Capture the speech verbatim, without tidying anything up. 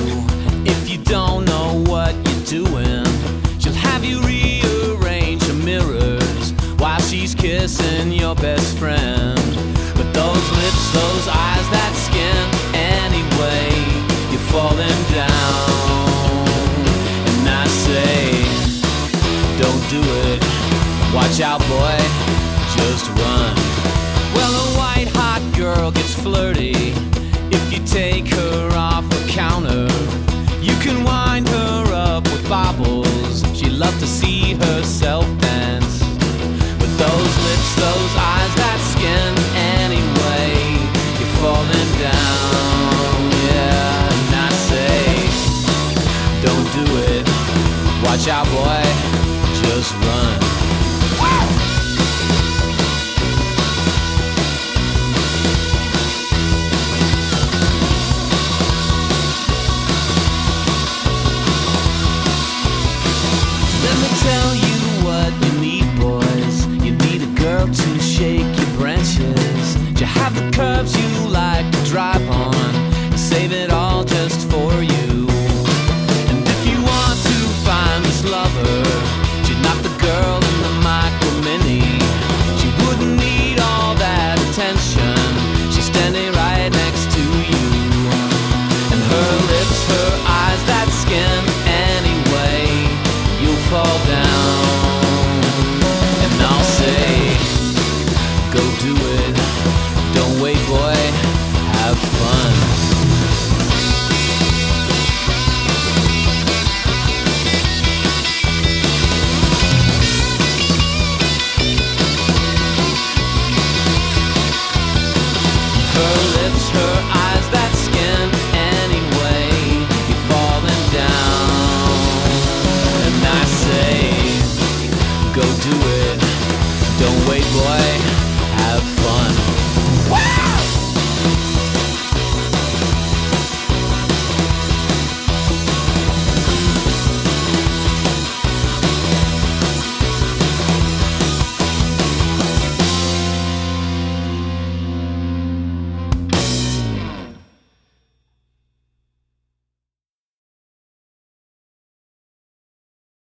if you don't know what you're doing. She'll have you rearrange the mirrors while she's kissing your best friend. But those lips, those eyes, that skin, anyway, you're falling down. And I say, don't do it, watch out boy, just run. Well, a white hot girl gets flirty if you take her off the counter. You can wind her up with baubles, she'd love to see herself dance. With those lips, those eyes, that skin, anyway, you're falling down. Yeah, and I say, don't do it, watch out boy, just run. Tell you what you need, boys. You need a girl to shake your branches. You have the curves you like to drive on, save it all just for you. And if you want to find this lover, she's not the girl in the micro mini. She wouldn't need all that attention, she's standing right next to you. And her lips, her eyes, that skin, anyway, you'll fall down. And I'll say, go do it, don't wait boy, have fun. Her lips, her eyes,